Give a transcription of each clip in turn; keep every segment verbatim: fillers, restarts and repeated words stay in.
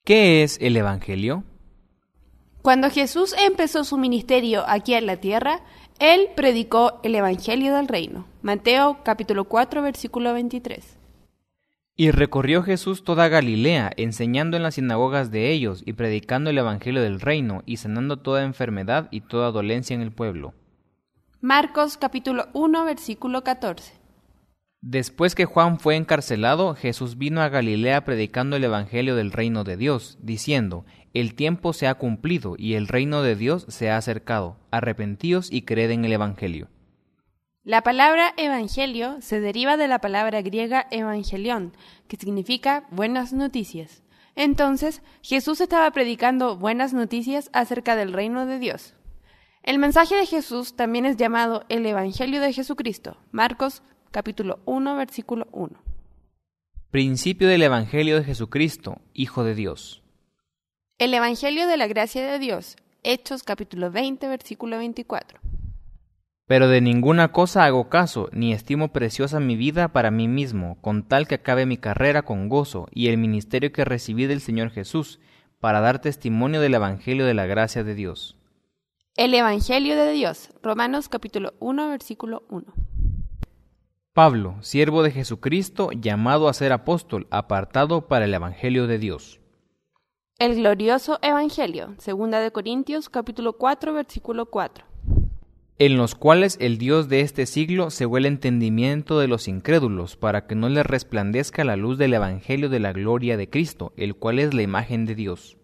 ¿Qué es el Evangelio? Cuando Jesús empezó su ministerio aquí en la tierra, Él predicó el Evangelio del Reino. Mateo capítulo cuatro, versículo veintitrés. Y recorrió Jesús toda Galilea, enseñando en las sinagogas de ellos y predicando el Evangelio del Reino y sanando toda enfermedad y toda dolencia en el pueblo. Marcos capítulo uno, versículo catorce. Después que Juan fue encarcelado, Jesús vino a Galilea predicando el Evangelio del reino de Dios, diciendo: El tiempo se ha cumplido y el reino de Dios se ha acercado. Arrepentíos y creed en el Evangelio. La palabra evangelio se deriva de la palabra griega evangelión, que significa buenas noticias. Entonces, Jesús estaba predicando buenas noticias acerca del reino de Dios. El mensaje de Jesús también es llamado el Evangelio de Jesucristo. Marcos capítulo uno, versículo uno. Principio del Evangelio de Jesucristo, Hijo de Dios. El Evangelio de la gracia de Dios. Hechos capítulo veinte, versículo veinticuatro. Pero de ninguna cosa hago caso, ni estimo preciosa mi vida para mí mismo, con tal que acabe mi carrera con gozo y el ministerio que recibí del Señor Jesús, para dar testimonio del Evangelio de la gracia de Dios. El Evangelio de Dios. Romanos capítulo uno, versículo uno. Pablo, siervo de Jesucristo, llamado a ser apóstol, apartado para el Evangelio de Dios. El glorioso Evangelio. Segunda de Corintios capítulo cuatro, versículo cuatro. En los cuales el Dios de este siglo cegó el entendimiento de los incrédulos, para que no les resplandezca la luz del Evangelio de la gloria de Cristo, el cual es la imagen de Dios.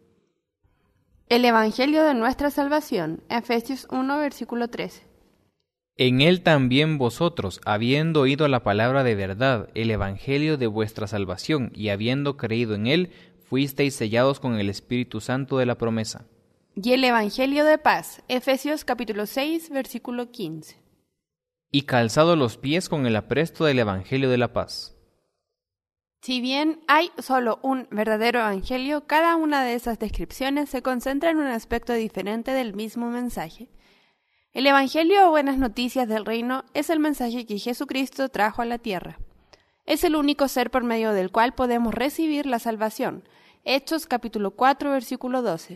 El Evangelio de nuestra salvación. Efesios uno, versículo trece. En él también vosotros, habiendo oído la palabra de verdad, el Evangelio de vuestra salvación, y habiendo creído en él, fuisteis sellados con el Espíritu Santo de la promesa. Y el Evangelio de paz. Efesios capítulo seis, versículo quince. Y calzado los pies con el apresto del Evangelio de la paz. Si bien hay solo un verdadero evangelio, cada una de esas descripciones se concentra en un aspecto diferente del mismo mensaje. El Evangelio o buenas noticias del reino es el mensaje que Jesucristo trajo a la tierra. Es el único ser por medio del cual podemos recibir la salvación. Hechos capítulo cuatro, versículo doce.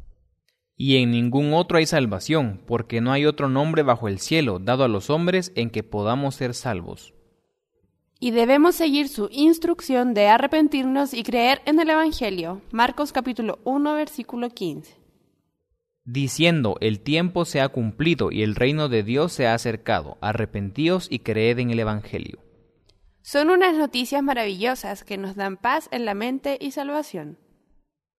Y en ningún otro hay salvación, porque no hay otro nombre bajo el cielo dado a los hombres en que podamos ser salvos. Y debemos seguir su instrucción de arrepentirnos y creer en el Evangelio. Marcos capítulo uno, versículo quince. Diciendo: El tiempo se ha cumplido y el reino de Dios se ha acercado. Arrepentíos y creed en el Evangelio. Son unas noticias maravillosas que nos dan paz en la mente y salvación.